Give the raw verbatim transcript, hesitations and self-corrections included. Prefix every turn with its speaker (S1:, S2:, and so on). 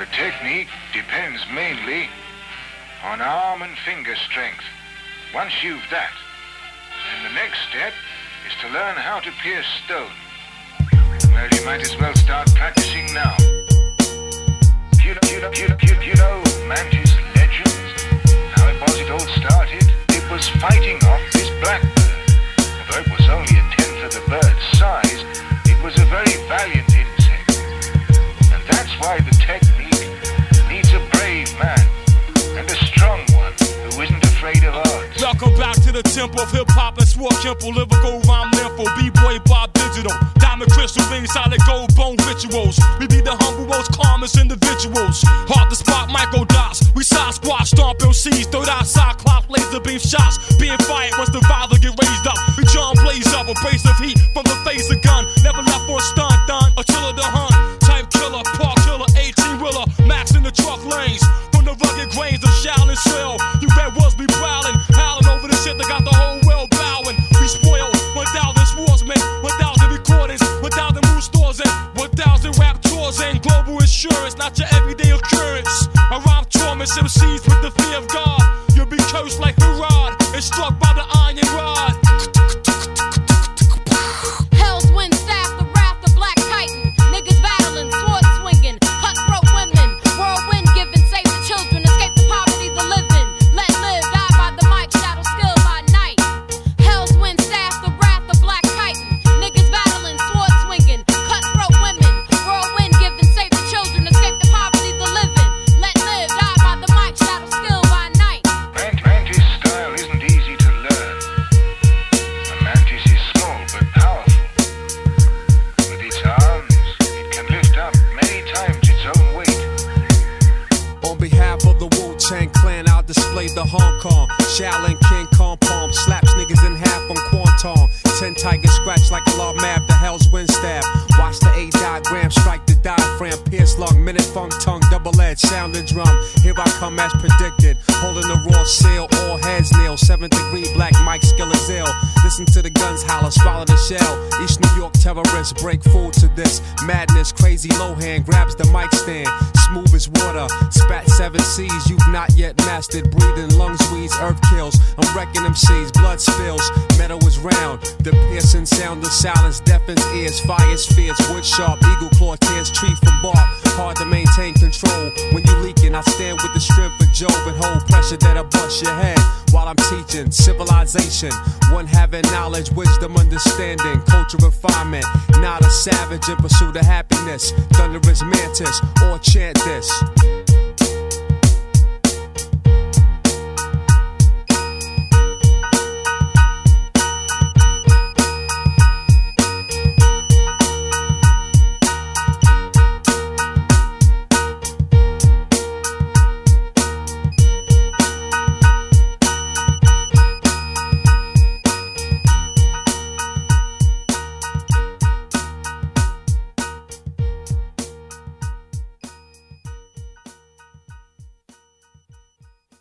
S1: The technique depends mainly on arm and finger strength. Once you've that, then the next step is to learn how to pierce stone. Well, you might as well start practicing now. You know, you know, you know, you, you know Mantis legends, how it was it all started? It was fighting off this blackbird. Although it was only a tenth of the bird's size, it was a very valiant insect. And that's why the technique needs a brave man and a strong one who isn't afraid of odds.
S2: Welcome back to the temple of hip-hop and swore Kimple, lyrical rhyme nympho, B-boy Bob Digital, diamond crystal rings, solid gold bone rituals. We be the humble, most calmest individuals. Hard to spot micro dots. We side squat, stomp M Cs, third eye cyclops, laser beam shots. Being fired once the father get raised up. We John blaze up, abrasive heat from the face of gun. Never left on stunt done, until the hunt. Type killer, park killer, eighteen wheeler, max in the truck lanes. From the rugged grains of Shaolin Shell, you red wolves be prowling, howling over the shit that got the whole world bowing. We spoil one thousand swordsmen, one thousand recordings, one thousand mood stores, and one thousand rap tours, and global insurance, not your everyday occurrence. I rhyme torments M Cs with the fear of God. You'll be cursed like Herod and struck by the iron rod.
S3: Hell's wind staff, the wrath of Black Titan. Niggas battling, sword swinging, cutthroat women. Whirlwind giving, save the children, escape the poverty, the living. Let live, die by the mic, shadow skill by night. Hell's wind staff, the wrath of Black Titan. Niggas battling, sword swinging, cutthroat women. Whirlwind giving, save the children, escape the poverty, the living. Let live, die by the mic, shadow skill by night.
S1: Mantis style isn't easy to learn. A mantis is small but powerful. With its arms, it can lift up many times its own weight.
S4: On behalf of the Wu-Tang Clan, I'll display the Hong Kong Shaolin King Kong palm, slaps niggas in half on Quanton. Ten tigers scratch like a law map, the hell's wind stab. Watch the A diagram, strike the diaphragm, pierce lung, minute funk tongue, double edge, sounding drum. Here I come as predicted, holding the raw seal, all heads kneel. Seventh degree black Mike skill is ill. Listen to the guns holler, swallow the shell. East New York terrorists break food to this madness. Crazy Lohan grabs the mic stand, smooth as water. Spat seven C's you've not yet mastered. Breathing lungs weeds, earth kills. I'm wrecking them seas, blood spills. Metal is round. The piercing sound of silence deafens ears. Fire spheres, wood sharp, eagle claw tears tree from bark. Hard to maintain control when you leaking. I stand with the strength of Job and hold pressure that I bust your head while I'm teaching civilization. One having knowledge, wisdom, understanding, culture, refinement. Not a savage in pursuit of happiness. Thunderous mantis, or chant this.